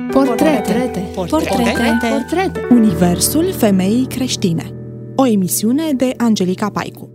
Portrete. Universul femeii creștine. O emisiune de Angelica Paicu.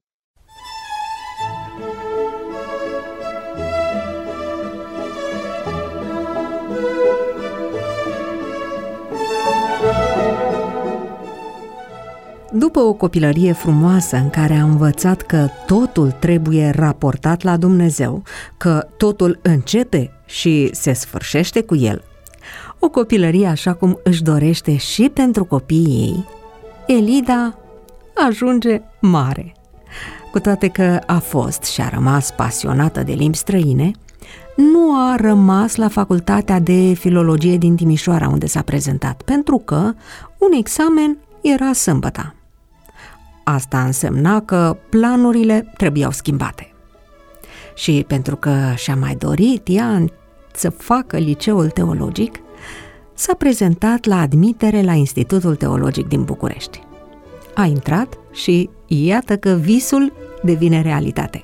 După o copilărie frumoasă în care a învățat că totul trebuie raportat la Dumnezeu, că totul începe și se sfârșește cu El, o copilărie așa cum își dorește și pentru copiii ei, Elida ajunge mare. Cu toate că a fost și a rămas pasionată de limbi străine, nu a rămas la facultatea de filologie din Timișoara, unde s-a prezentat, pentru că un examen era sâmbătă. Asta însemna că planurile trebuiau schimbate. Și pentru că și-a mai dorit ea să facă liceul teologic, s-a prezentat la admitere la Institutul Teologic din București. A intrat și iată că visul devine realitate.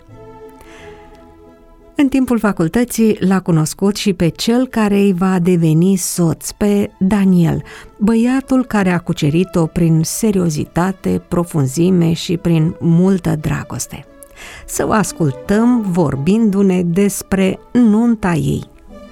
În timpul facultății l-a cunoscut și pe cel care îi va deveni soț, pe Daniel, băiatul care a cucerit-o prin seriozitate, profunzime și prin multă dragoste. Să o ascultăm vorbindu-ne despre nunta ei.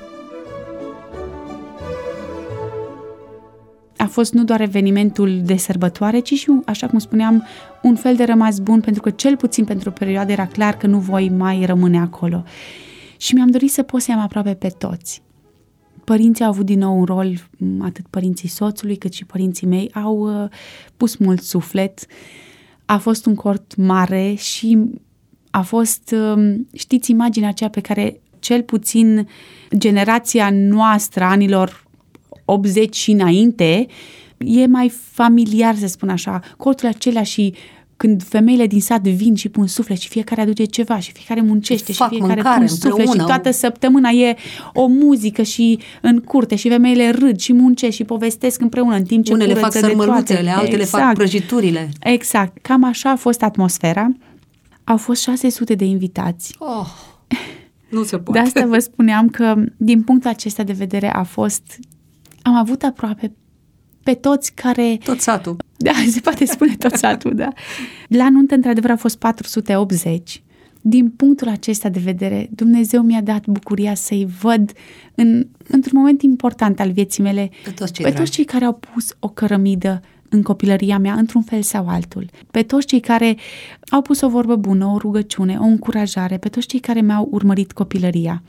A fost nu doar evenimentul de sărbătoare, ci și, așa cum spuneam, un fel de rămas bun, pentru că cel puțin pentru o perioadă era clar că nu voi mai rămâne acolo. Și mi-am dorit să pot să i-am aproape pe toți. Părinții au avut din nou un rol, atât părinții soțului cât și părinții mei, au pus mult suflet. A fost un cort mare și a fost, știți, imaginea aceea pe care cel puțin generația noastră, anilor 80 și înainte, e mai familiar, să spun așa, cortul acelea și când femeile din sat vin și pun suflet și fiecare aduce ceva și fiecare muncește și fiecare pun suflet și toată săptămâna e o muzică și în curte și femeile râd și muncesc și povestesc împreună în timp ce unele fac sărmăluțele, altele fac prăjiturile. Exact, cam așa a fost atmosfera. Au fost 600 de invitați. Nu se poate. De asta vă spuneam că din punctul acesta de vedere am avut aproape pe toți care... Tot satul. Da, se poate spune tot satul, da. La nuntă, într-adevăr, au fost 480. Din punctul acesta de vedere, Dumnezeu mi-a dat bucuria să-i văd într-un moment important al vieții mele pe toți cei care au pus o cărămidă în copilăria mea, într-un fel sau altul. Pe toți cei care au pus o vorbă bună, o rugăciune, o încurajare, pe toți cei care mi-au urmărit copilăria.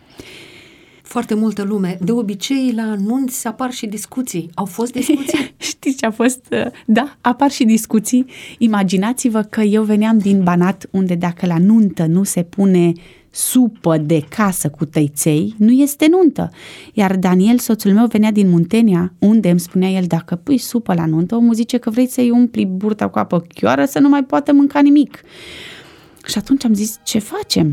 Foarte multă lume. De obicei, la anunți apar și discuții. Au fost discuții? Știți ce a fost? Da, apar și discuții. Imaginați-vă că eu veneam din Banat, unde dacă la nuntă nu se pune supă de casă cu tăiței, nu este nuntă. Iar Daniel, soțul meu, venea din Muntenia, unde îmi spunea el, dacă pui supă la nuntă, omul zice că vrei să-i umpli burta cu apă chioară să nu mai poată mânca nimic. Și atunci am zis, ce facem?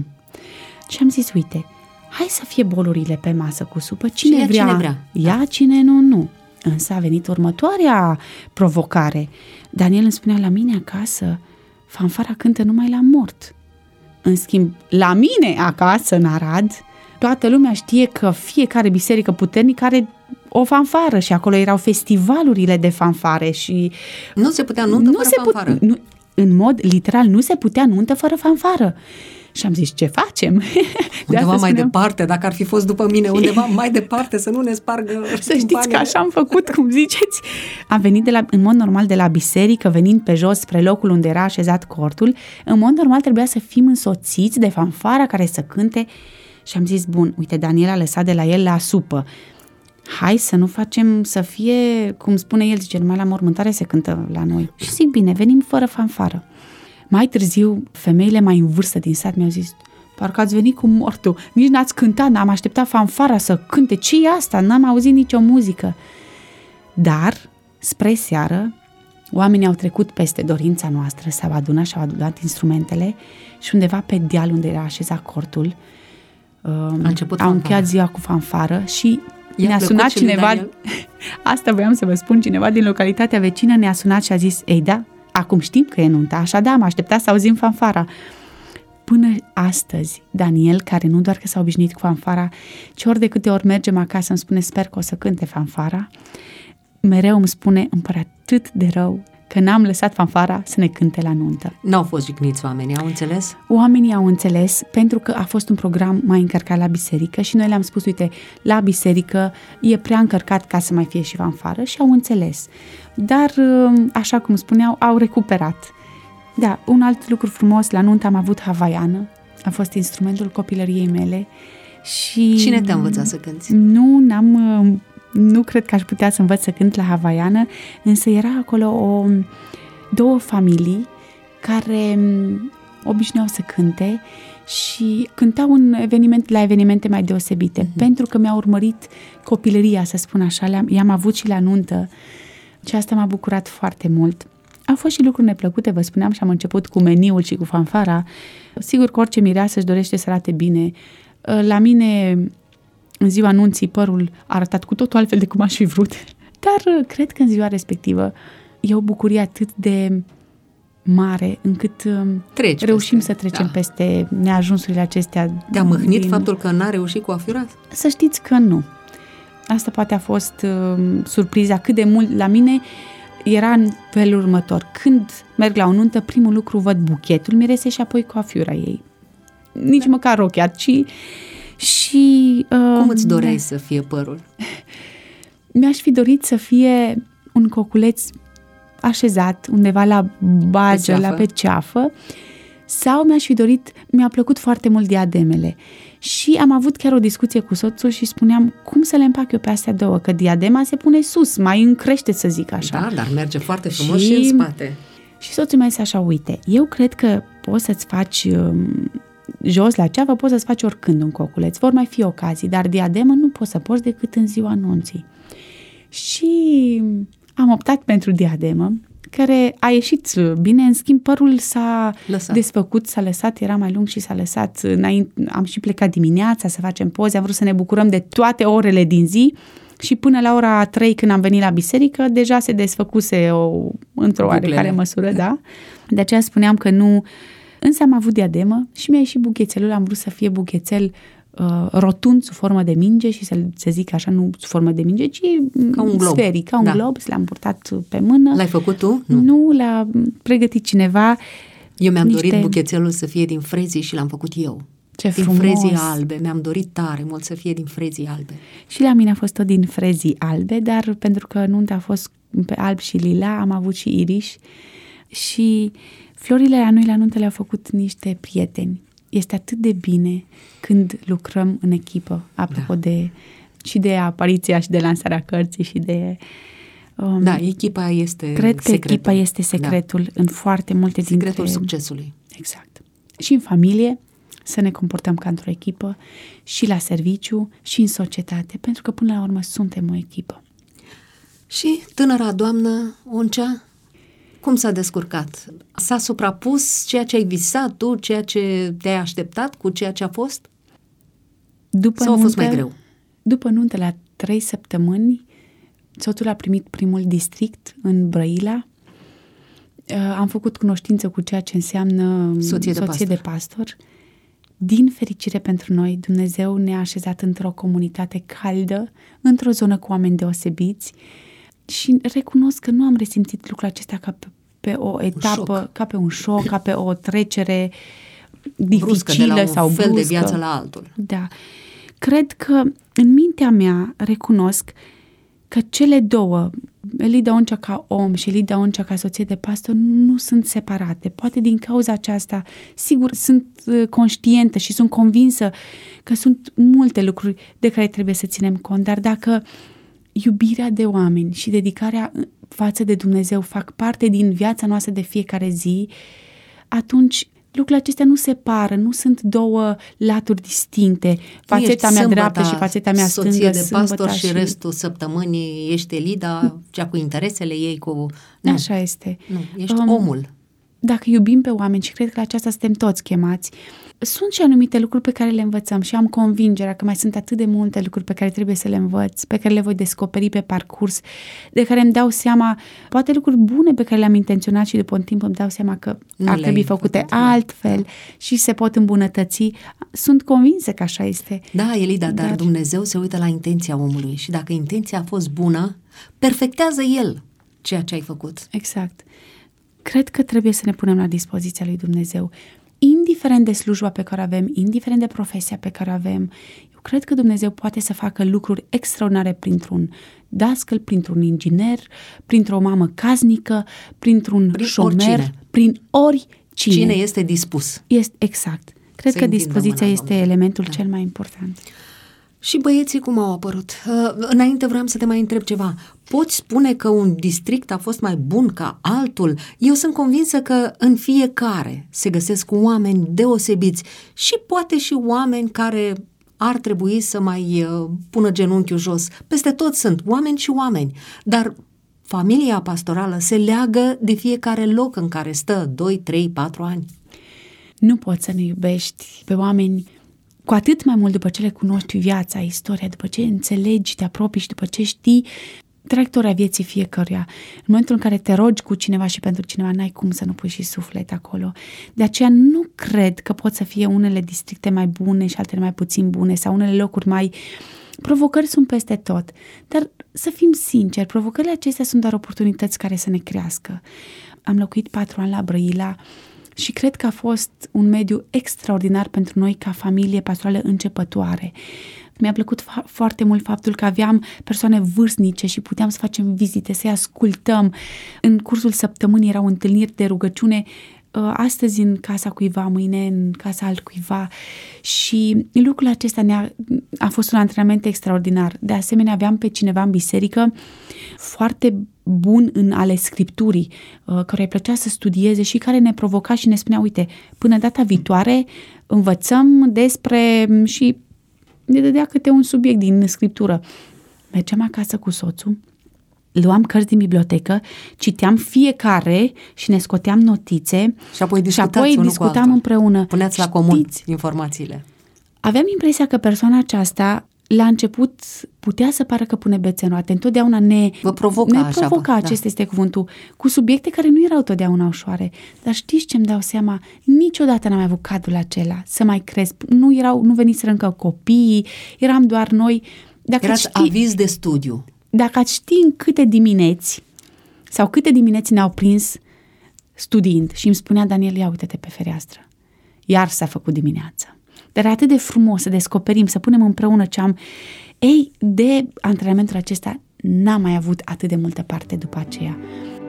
Și am zis, uite, hai să fie bolurile pe masă cu supă, cine vrea. Ia, cine nu. Însă a venit următoarea provocare. Daniel îmi spunea, la mine acasă, fanfara cântă numai la mort. În schimb, la mine acasă, în Arad, toată lumea știe că fiecare biserică puternică are o fanfară și acolo erau festivalurile de fanfare și... Nu se putea nuntă fără fanfară. În mod literal, nu se putea nuntă fără fanfară. Și am zis, ce facem? Undeva mai departe, dacă ar fi fost după mine, undeva mai departe, să nu ne spargă. Să știți că așa am făcut, cum ziceți. Am venit în mod normal de la biserică, venind pe jos spre locul unde era așezat cortul. În mod normal trebuia să fim însoțiți de fanfara care să cânte. Și am zis, bun, uite, Daniel a lăsat de la el la supă. Hai să nu facem să fie, cum spune el, zice, numai la mormântare se cântă la noi. Și zic, bine, venim fără fanfară. Mai târziu, femeile mai în vârstă din sat mi-au zis, parcă ați venit cu mortul, nici n-ați cântat, n-am așteptat fanfara să cânte, ce-i asta? N-am auzit nicio muzică. Dar, spre seară, oamenii au trecut peste dorința noastră, s-au adunat și au adunat instrumentele și undeva pe deal unde era așezat cortul, au încheiat ziua cu fanfară și ne-a sunat cineva, asta voiam să vă spun, cineva din localitatea vecină ne-a sunat și a zis, ei da, acum știm că e nunta, așa da, am așteptat să auzim fanfara. până astăzi, Daniel, care nu doar că s-a obișnuit cu fanfara, ci ori de câte ori mergem acasă îmi spune sper că o să cânte fanfara, mereu îmi spune îmi pare atât de rău că n-am lăsat fanfara să ne cânte la nuntă. N-au fost jigniți oamenii, au înțeles? Oamenii au înțeles pentru că a fost un program mai încărcat la biserică și noi le-am spus, uite, la biserică e prea încărcat ca să mai fie și fanfară și au înțeles. Dar, așa cum spuneau, au recuperat. Da, un alt lucru frumos, la nuntă am avut havaiană, a fost instrumentul copilăriei mele și... Cine te-a învățat să cânti? Nu cred că aș putea să învăț să cânt la havaiană, însă era acolo două familii care obișnuiau să cânte și cântau la evenimente mai deosebite, pentru că mi-a urmărit copilăria, să spun așa, i-am avut și la nuntă și asta m-a bucurat foarte mult. Au fost și lucruri neplăcute, vă spuneam, și am început cu meniul și cu fanfara. Sigur că orice mireasă își dorește să arate bine. La mine, în ziua anunții, părul a arătat cu totul altfel de cum aș fi vrut. Dar cred că în ziua respectivă e o bucurie atât de mare încât reușim să trecem peste neajunsurile acestea. Te-a mâhnit faptul că n-a reușit cu afiurat? Să știți că nu. Asta poate a fost surpriza cât de mult la mine. Era în felul următor. Când merg la o nuntă, primul lucru văd buchetul miresei și apoi coafiura ei. Nici măcar rochea, și... Cum îți doreai să fie părul? Mi-aș fi dorit să fie un coculeț așezat undeva la bagă, pe ceafă, sau mi-aș fi dorit, mi-a plăcut foarte mult diademele. Și am avut chiar o discuție cu soțul și spuneam cum să le împac eu pe astea două, că diadema se pune sus, mai încrește, să zic așa. Da, dar merge foarte frumos și în spate. Și soțul mi-a zis așa, uite, eu cred că poți să-ți faci jos la ceafă, poți să-ți faci oricând un coculeț, vor mai fi ocazii, dar diademă nu poți să porți decât în ziua anunții. Și am optat pentru diademă, care a ieșit bine, în schimb părul s-a desfăcut, s-a lăsat, era mai lung și s-a lăsat înainte. Am și plecat dimineața să facem poze, am vrut să ne bucurăm de toate orele din zi și până la ora 3 când am venit la biserică, deja se desfăcuse într-o oarecare măsură, da? De aceea spuneam că nu, însă am avut diademă și mi-a ieșit buchețelul, am vrut să fie buchețel rotund, sub formă de minge și să zic așa, nu sub formă de minge, ci ca un glob. Sferic, ca un glob, l-am purtat pe mână. L-ai făcut tu? Nu, l-a pregătit cineva. Eu mi-am dorit buchețelul să fie din frezii și l-am făcut eu. Ce din frumos. Frezii albe, mi-am dorit tare mult să fie din frezii albe. Și la mine a fost tot din frezii albe, dar pentru că nunta a fost pe alb și lila, am avut și iriș și florile la noi la nuntă le-au făcut niște prieteni. Este atât de bine când lucrăm în echipă, apropo de apariția și de lansarea cărții și de... da, echipa este cred că secretul. Echipa este secretul în foarte multe secretul succesului. Exact. Și în familie să ne comportăm ca într-o echipă și la serviciu și în societate, pentru că până la urmă suntem o echipă. Și tânăra doamnă Oncea, cum s-a descurcat? S-a suprapus ceea ce ai visat tu, ceea ce te-ai așteptat cu ceea ce a fost? Sau a fost mai greu? După nuntă, la 3 săptămâni, soțul a primit primul district în Brăila. Am făcut cunoștință cu ceea ce înseamnă soție de pastor. Din fericire pentru noi, Dumnezeu ne-a așezat într-o comunitate caldă, într-o zonă cu oameni deosebiți și recunosc că nu am resimțit lucrul acesta ca pe o etapă, ca pe un șoc, ca pe o trecere dificilă sau bruscă. De la un fel de viață la altul. Da. Cred că în mintea mea recunosc că cele două, Elida Oncea ca om și Elida Oncea ca soție de pastor, nu sunt separate. Poate din cauza aceasta, sigur, sunt conștientă și sunt convinsă că sunt multe lucruri de care trebuie să ținem cont, dar dacă iubirea de oameni și dedicarea față de Dumnezeu fac parte din viața noastră de fiecare zi, atunci lucrurile acestea nu separă, nu sunt două laturi distincte, fațeta mea dreaptă și fațeta mea stângă. Soție de pastor și restul săptămânii ești Elida, cea cu interesele ei, cu... Nu. Așa este. Nu, ești omul. dacă iubim pe oameni, și cred că la aceasta suntem toți chemați, sunt și anumite lucruri pe care le învățăm și am convingerea că mai sunt atât de multe lucruri pe care trebuie să le învăț, pe care le voi descoperi pe parcurs, de care îmi dau seama, poate lucruri bune pe care le-am intenționat și după un timp îmi dau seama că ar trebui făcute altfel și se pot îmbunătăți. Sunt convinsă că așa este. Da, Elida, dar Dumnezeu se uită la intenția omului și dacă intenția a fost bună, perfectează El ceea ce ai făcut. Exact. Cred că trebuie să ne punem la dispoziția lui Dumnezeu. Indiferent de slujba pe care o avem, indiferent de profesia pe care o avem, eu cred că Dumnezeu poate să facă lucruri extraordinare printr-un dascăl, printr-un inginer, printr-o mamă casnică, printr-un șomer, prin oricine. Cine este dispus. Exact. Cred că dispoziția este elementul cel mai important. Și băieții cum au apărut? Înainte vreau să te mai întreb ceva. Poți spune că un district a fost mai bun ca altul? Eu sunt convinsă că în fiecare se găsesc oameni deosebiți și poate și oameni care ar trebui să mai pună genunchiul jos. Peste tot sunt oameni și oameni, dar familia pastorală se leagă de fiecare loc în care stă 2, 3, 4 ani. Nu poți să ne iubești pe oameni cu atât mai mult după ce le cunoști viața, istoria, după ce înțelegi, te apropii și după ce știi traiectoria vieții fiecăruia. În momentul în care te rogi cu cineva și pentru cineva, n-ai cum să nu pui și suflet acolo. De aceea nu cred că pot să fie unele districte mai bune și altele mai puțin bune sau unele locuri mai... Provocări sunt peste tot, dar să fim sinceri, provocările acestea sunt doar oportunități care să ne crească. Am locuit 4 ani la Brăila și cred că a fost un mediu extraordinar pentru noi ca familie pastorală începătoare. Mi-a plăcut foarte mult faptul că aveam persoane vârstnice și puteam să facem vizite, să-i ascultăm. În cursul săptămânii erau întâlniri de rugăciune, astăzi în casa cuiva, mâine în casa altcuiva, și lucrul acesta a fost un antrenament extraordinar. De asemenea, aveam pe cineva în biserică foarte bun în ale Scripturii, care îi plăcea să studieze și care ne provoca și ne spunea, uite, până data viitoare învățăm despre, și ne dădea câte un subiect din Scriptură. Mergeam acasă cu soțul, luam cărți din bibliotecă, citeam fiecare și ne scoteam notițe și apoi discutam împreună. Puneați la comun informațiile. Aveam impresia că persoana aceasta la început putea să pară că pune bețe în roate. Întotdeauna ne provoca, acesta este cuvântul, cu subiecte care nu erau totdeauna ușoare. Dar știți ce-mi dau seama? Niciodată n-am avut cadrul acela să mai cresc. Nu veniseră încă copiii, eram doar noi. Erați aviz de studiu. Dacă ați ști în câte dimineți sau câte dimineți ne-au prins studiind și îmi spunea Daniel, ia uite-te pe fereastră. Iar s-a făcut dimineața. Dar e atât de frumos să descoperim, să punem împreună ce am. Ei, de antrenamentul acesta n-am mai avut atât de multă parte după aceea.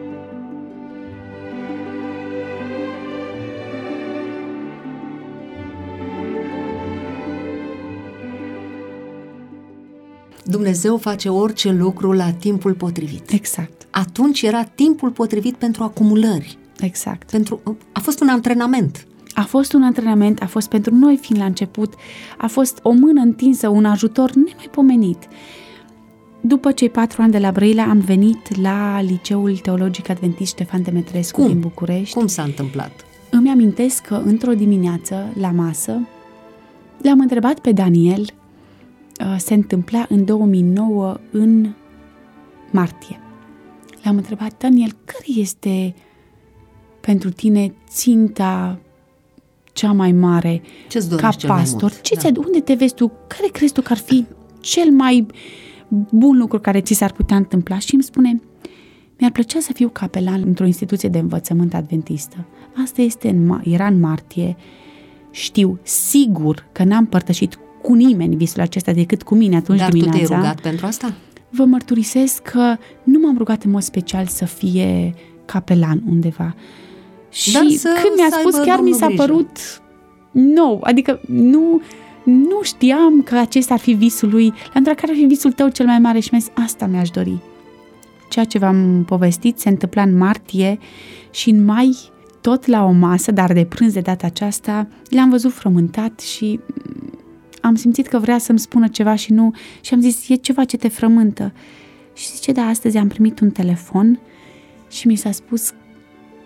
Dumnezeu face orice lucru la timpul potrivit. Exact. Atunci era timpul potrivit pentru acumulări. Exact. A fost un antrenament. A fost un antrenament, a fost pentru noi fiind la început, a fost o mână întinsă, un ajutor nemaipomenit. După cei 4 ani de la Brăila am venit la Liceul Teologic Adventist Ștefan Demetrescu din București. Cum s-a întâmplat? Îmi amintesc că într-o dimineață, la masă, l-am întrebat pe Daniel, se întâmpla în 2009, în martie. L-am întrebat, Daniel, care este pentru tine ținta cea mai mare ca pastor? Unde te vezi tu? Care crezi tu că ar fi cel mai bun lucru care ți s-ar putea întâmpla? Și îmi spune, mi-ar plăcea să fiu capelan într-o instituție de învățământ adventistă. Asta era în martie. Știu sigur că n-am părtășit cu nimeni visul acesta decât cu mine atunci dimineața. Dar tu te-ai rugat pentru asta? Vă mărturisesc că nu m-am rugat în mod special să fie capelan undeva. Și când mi-a spus, chiar mi s-a părut nou, adică nu știam că acesta ar fi visul lui. L-am întrebat, care ar fi visul tău cel mai mare? Și mi-a zis, asta mi-aș dori. Ceea ce v-am povestit se întâmpla în martie și în mai, tot la o masă, dar de prânz de data aceasta, l-am văzut frământat și am simțit că vrea să-mi spună ceva și am zis, e ceva ce te frământă. Și zice, da, astăzi am primit un telefon și mi s-a spus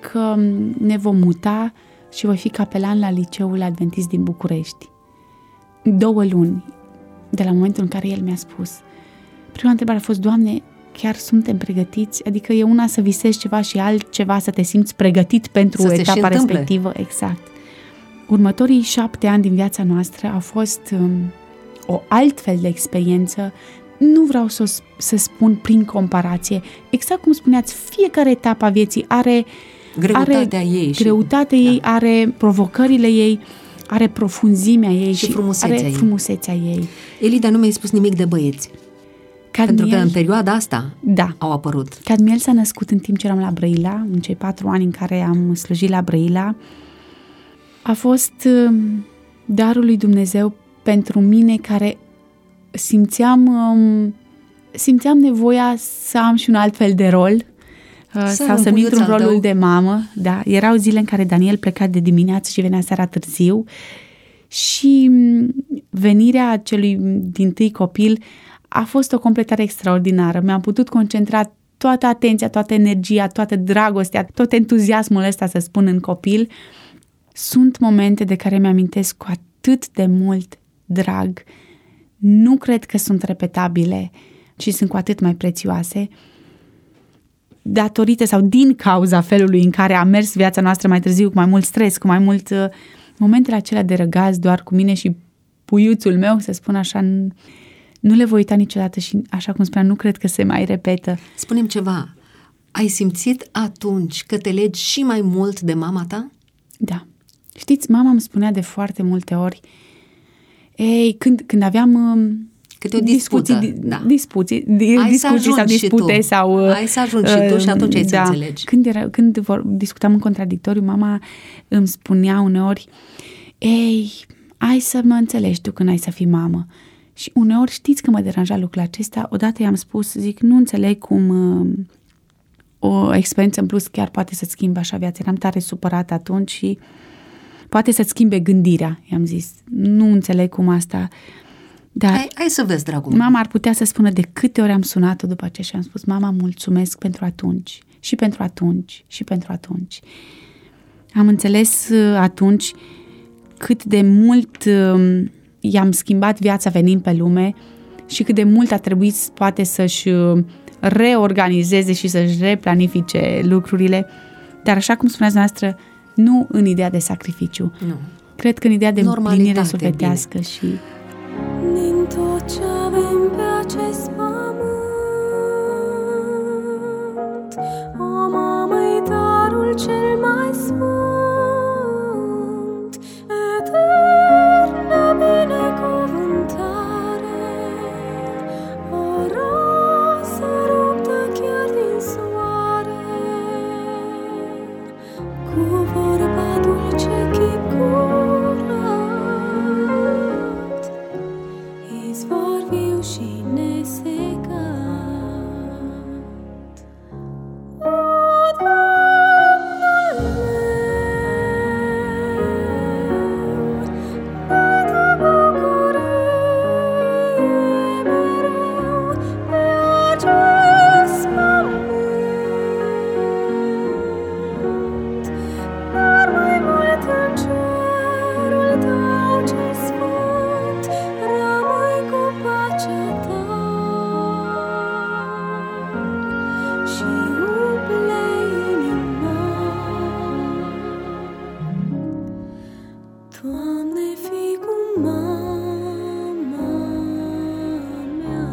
că ne vom muta și voi fi capelan la Liceul Adventist din București. 2 luni de la momentul în care el mi-a spus. Prima întrebare a fost: Doamne, chiar suntem pregătiți? Adică e una să visezi ceva și altceva să te simți pregătit pentru etapa respectivă. Exact. Următorii 7 ani din viața noastră au fost o altfel de experiență. Nu vreau să spun prin comparație. Exact cum spuneați, fiecare etapă a vieții are greutatea ei, are provocările ei, are profunzimea ei și frumusețea ei. Elida, nu mi-ai spus nimic de băieți. Pentru că în perioada asta au apărut. Cadmiel s-a născut în timp ce eram la Brăila, în cei 4 ani în care am slujit la Brăila. A fost darul lui Dumnezeu pentru mine, care simțeam nevoia să am și un alt fel de rol, sau să-mi intru în rolul de mamă. Da, erau zile în care Daniel pleca de dimineață și venea seara târziu și venirea celui dintâi copil a fost o completare extraordinară. Mi-am putut concentra toată atenția, toată energia, toată dragostea, tot entuziasmul ăsta, să spun, în copil. Sunt momente de care mi-amintesc cu atât de mult drag. Nu cred că sunt repetabile, ci sunt cu atât mai prețioase, datorită sau din cauza felului în care a mers viața noastră mai târziu, cu mai mult stres, cu mai mult momentele acelea de răgaz doar cu mine și puiuțul meu, să spun așa. Nu le voi uita niciodată și, așa cum spuneam, nu cred că se mai repetă. Spune-mi ceva, ai simțit atunci că te legi și mai mult de mama ta? Da. Știți, mama îmi spunea de foarte multe ori, când aveam câte o dispută, discuții sau dispute sau... Ai să ajungi și tu și atunci ai să înțelegi. Când discutam în contradictoriu, mama îmi spunea uneori, ai să mă înțelegi tu când ai să fii mamă. Și uneori, știți că mă deranja lucrul acesta, odată i-am spus, zic, nu înțeleg cum o experiență în plus chiar poate să-ți schimbe așa viața. Eram tare supărată atunci și poate să-ți schimbe gândirea, i-am zis. Nu înțeleg cum asta... Dar hai să vezi, dragul. Mama ar putea să spună de câte ori am sunat-o după aceea și am spus, mama, mulțumesc pentru atunci și pentru atunci și pentru atunci. Am înțeles atunci cât de mult i-am schimbat viața venind pe lume și cât de mult a trebuit poate să-și reorganizeze și să-și replanifice lucrurile, dar așa cum spuneați noastră, nu în ideea de sacrificiu. Nu. Cred că în ideea de împlinire sufletească și... Din tot ce avem pe acest pământ, o mamă-i darul cel mai sfânt, eternă binecuvântare, o rază ruptă chiar din soare, cu vorba dulce chip curat, izvor viu și nesecat. O, Domnul meu, dă-te bucurie mereu pe acest pământ, dar mai mult în cerul tău cel sfânt, rămâi cu pacea ta și umple inima. Doamne, fii cu mama mea.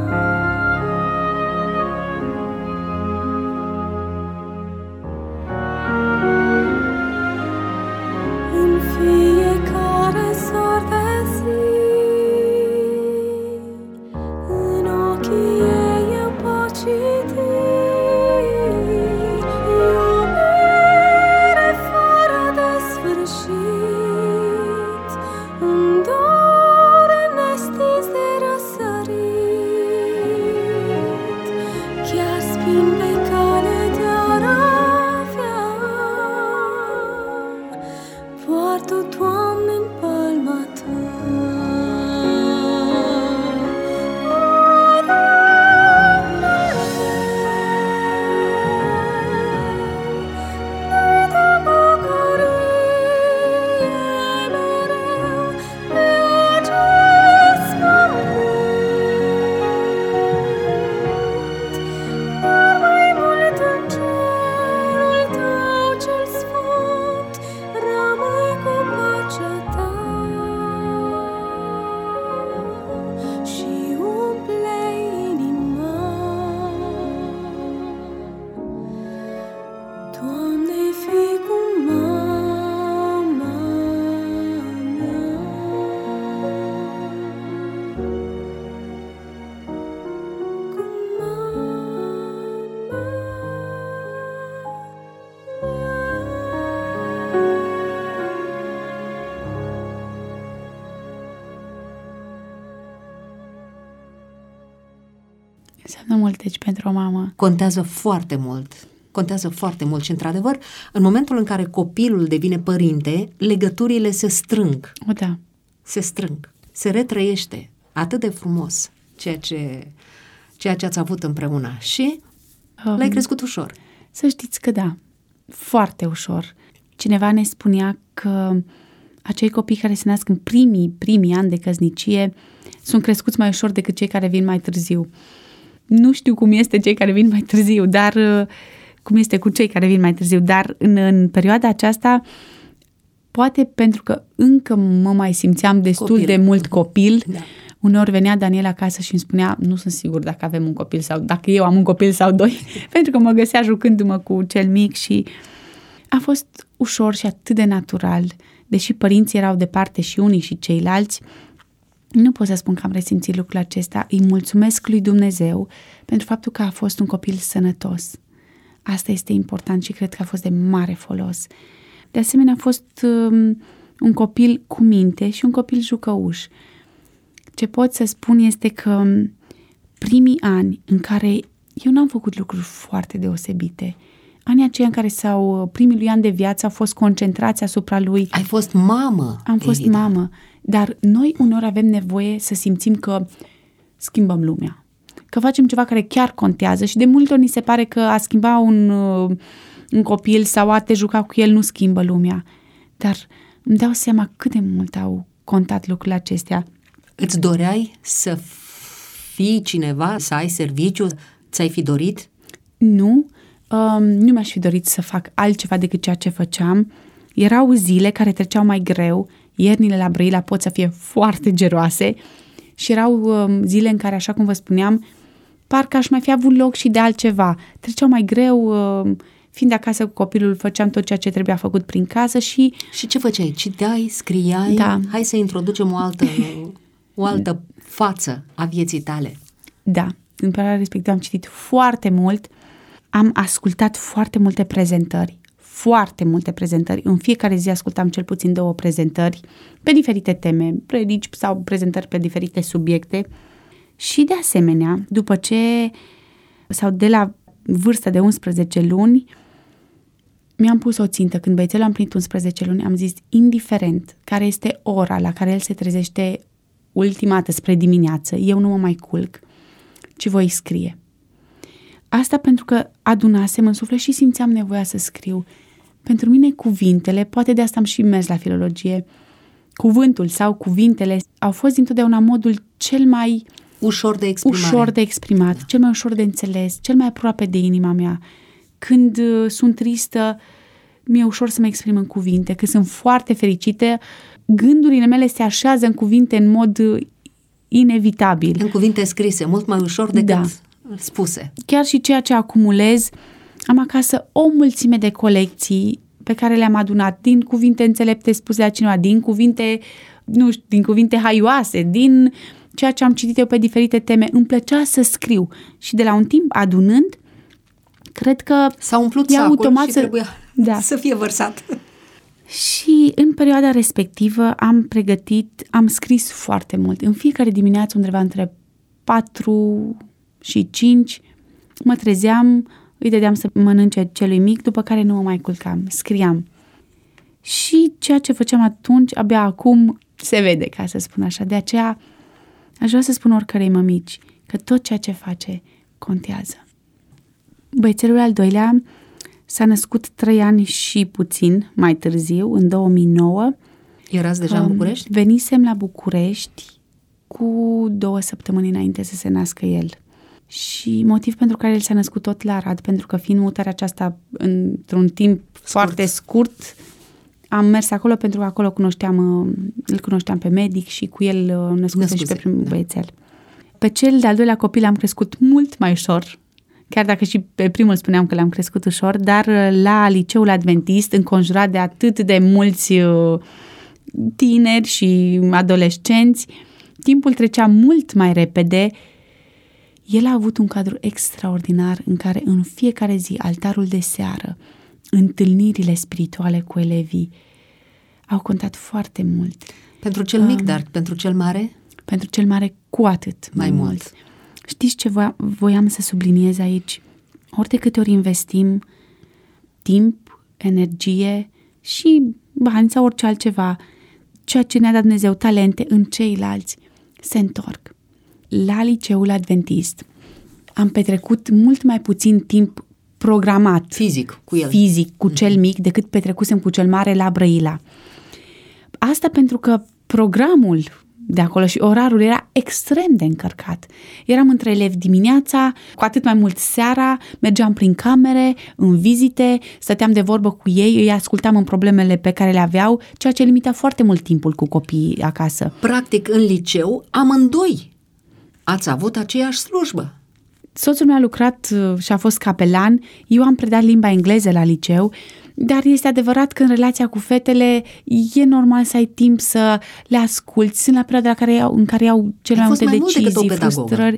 În fiecare sor de zi, în ochii ei eu pot citi iubire fără de sfârșit, îndore nestins de răsărit, chiar spin pe cale de-ar avea, poartă, Doamne, în palma ta. O, Domnul meu, mult, deci pentru o mamă. Contează foarte mult. Contează foarte mult și, într-adevăr, în momentul în care copilul devine părinte, legăturile se strâng. O, da. Se strâng. Se retrăiește atât de frumos ceea ce ați avut împreună și l-ai crescut ușor. Să știți că da, foarte ușor. Cineva ne spunea că acei copii care se nasc în primii ani de căsnicie sunt crescuți mai ușor decât cei care vin mai târziu. Nu știu cum este cei care vin mai târziu, dar cum este cu cei care vin mai târziu, dar în perioada aceasta, poate pentru că încă mă mai simțeam destul de mult copil, da. Uneori venea Daniel acasă și îmi spunea, nu sunt sigur dacă avem un copil sau dacă eu am un copil sau doi, pentru că mă găsea jucându-mă cu cel mic și a fost ușor și atât de natural. Deși părinții erau departe și unii și ceilalți, nu pot să spun că am resimțit lucrul acesta. Îi mulțumesc lui Dumnezeu pentru faptul că a fost un copil sănătos. Asta este important și cred că a fost de mare folos. De asemenea, a fost un copil cu minte și un copil jucăuș. Ce pot să spun este că primii ani în care eu n-am făcut lucruri foarte deosebite, anii aceia în care primii lui ani de viață au fost concentrați asupra lui. Ai fost mamă. Am fost mamă, dar noi uneori avem nevoie să simțim că schimbăm lumea, că facem ceva care chiar contează și de multe ori ni se pare că a schimba un copil sau a te juca cu el nu schimbă lumea, dar îmi dau seama cât de mult au contat lucrurile acestea. Îți doreai să fii cineva, să ai serviciu? Ți-ai fi dorit? Nu mi-aș fi dorit să fac altceva decât ceea ce făceam. Erau zile care treceau mai greu, iernile la Brăila pot să fie foarte geroase și erau zile în care, așa cum vă spuneam, parcă aș mai fi avut loc și de altceva. Treceau mai greu, fiind acasă cu copilul, făceam tot ceea ce trebuia făcut prin casă și... Și ce făceai? Citeai, scriai? Da. Hai să introducem o altă față a vieții tale. Da, în perioada respectivă am citit foarte mult, am ascultat foarte multe prezentări. În fiecare zi ascultam cel puțin 2 prezentări pe diferite teme, predici sau prezentări pe diferite subiecte. Și de asemenea, de la vârsta de 11 luni, mi-am pus o țintă. Când băiețelul a împlinit 11 luni, am zis, indiferent care este ora la care el se trezește ultima dată spre dimineață, eu nu mă mai culc, ci voi scrie. Asta pentru că adunasem în suflet și simțeam nevoia să scriu. Pentru mine cuvintele, poate de asta am și mers la filologie, cuvântul sau cuvintele au fost dintotdeauna modul cel mai ușor de exprimat, da. Cel mai ușor de înțeles, cel mai aproape de inima mea. Când sunt tristă, mi-e ușor să mă exprim în cuvinte. Când sunt foarte fericită, gândurile mele se așează în cuvinte în mod inevitabil. În cuvinte scrise, mult mai ușor decât spuse. Chiar și ceea ce acumulez, am acasă o mulțime de colecții pe care le-am adunat din cuvinte înțelepte spuse la cineva, din cuvinte haioase, din ceea ce am citit eu pe diferite teme. Îmi plăcea să scriu și de la un timp adunând, cred că s-a umplut sacul automat și trebuia să fie vărsat. Și în perioada respectivă am scris foarte mult. În fiecare dimineață, undeva între 4 și 5, mă trezeam, îi dădeam să mănânce celui mic, după care nu mă mai culcam, scriam. Și ceea ce făceam atunci, abia acum se vede, ca să spun așa. De aceea aș vrea să spun oricărei mămici că tot ceea ce face contează. Băiețelul al doilea s-a născut 3 ani și puțin mai târziu, în 2009. Erați deja în București? Venisem la București cu 2 săptămâni înainte să se nască el. Și motiv pentru care el s-a născut tot la Arad, pentru că fiind mutarea aceasta într-un timp foarte scurt, am mers acolo pentru că acolo îl cunoșteam pe medic și cu el născuse și pe primul băiețel. Pe cel de-al doilea copil am crescut mult mai ușor, chiar dacă și pe primul spuneam că l-am crescut ușor, dar la liceul adventist, înconjurat de atât de mulți tineri și adolescenți, timpul trecea mult mai repede. El a avut un cadru extraordinar în care în fiecare zi, altarul de seară, întâlnirile spirituale cu elevii au contat foarte mult. Pentru cel mic, dar pentru cel mare? Pentru cel mare cu atât mai mult. Știți ce voiam să subliniez aici? Ori de câte ori investim timp, energie și bani sau orice altceva, ceea ce ne-a dat Dumnezeu, talente în ceilalți, se întorc. La liceul adventist am petrecut mult mai puțin timp programat. Fizic cu el. Fizic cu cel mic decât petrecusem cu cel mare la Brăila. Asta pentru că programul de acolo și orarul era extrem de încărcat. Eram între elevi dimineața, cu atât mai mult seara, mergeam prin camere, în vizite, stăteam de vorbă cu ei, îi ascultam în problemele pe care le aveau, ceea ce limita foarte mult timpul cu copiii acasă. Practic, în liceu, amândoi ați avut aceeași slujbă. Soțul meu a lucrat și a fost capelan, eu am predat limba engleză la liceu, dar este adevărat că în relația cu fetele e normal să ai timp să le asculți. Sunt la perioada în care iau cele mai multe decizii, frustrări.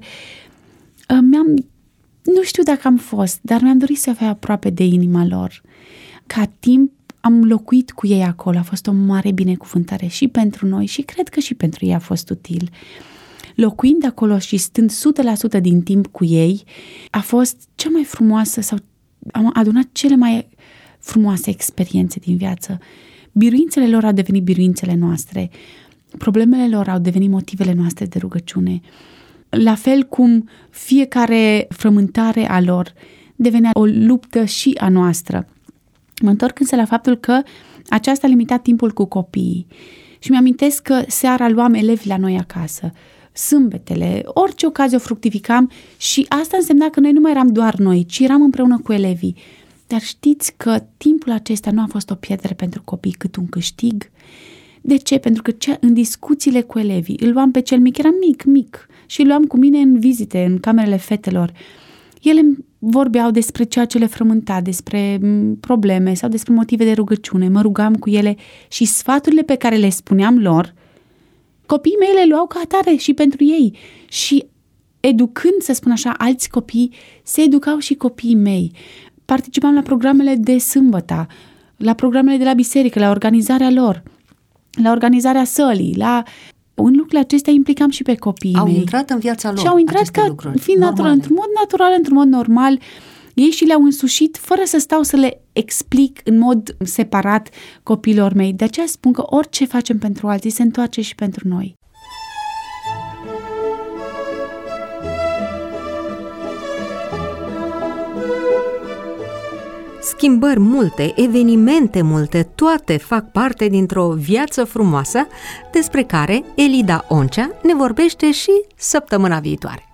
Nu știu dacă am fost, dar mi-am dorit să fiu aproape de inima lor. Ca timp am locuit cu ei acolo, a fost o mare binecuvântare și pentru noi și cred că și pentru ei a fost util. Locuind acolo și stând 100% din timp cu ei, a fost cea mai frumoasă sau am adunat cele mai frumoase experiențe din viață. Biruințele lor au devenit biruințele noastre. Problemele lor au devenit motivele noastre de rugăciune. La fel cum fiecare frământare a lor devenea o luptă și a noastră. Mă întorc însă la faptul că aceasta a limitat timpul cu copiii. Și mi-amintesc că seara luam elevi la noi acasă, sâmbetele, orice ocazie o fructificam și asta însemna că noi nu mai eram doar noi, ci eram împreună cu elevii. Dar știți că timpul acesta nu a fost o pierdere pentru copii, cât un câștig? De ce? Pentru că în discuțiile cu elevii îl luam pe cel mic, era mic și îl luam cu mine în vizite, în camerele fetelor. Ele vorbeau despre ceea ce le frământa, despre probleme sau despre motive de rugăciune. Mă rugam cu ele și sfaturile pe care le spuneam lor, copiii mei le luau ca atare și pentru ei. Și educând, să spun așa, alți copii, se educau și copiii mei. Participam la programele de sâmbătă, la programele de la biserică, la organizarea lor, la organizarea sălii, în lucrurile acestea implicam și pe copiii mei. Au intrat în viața lor. Și au intrat fiind natural, într-un mod natural, într-un mod normal. Ei și le-au însușit fără să stau să le explic în mod separat copiilor mei. De aceea spun că orice facem pentru alții se întoarce și pentru noi. Schimbări multe, evenimente multe, toate fac parte dintr-o viață frumoasă despre care Elida Oncea ne vorbește și săptămâna viitoare.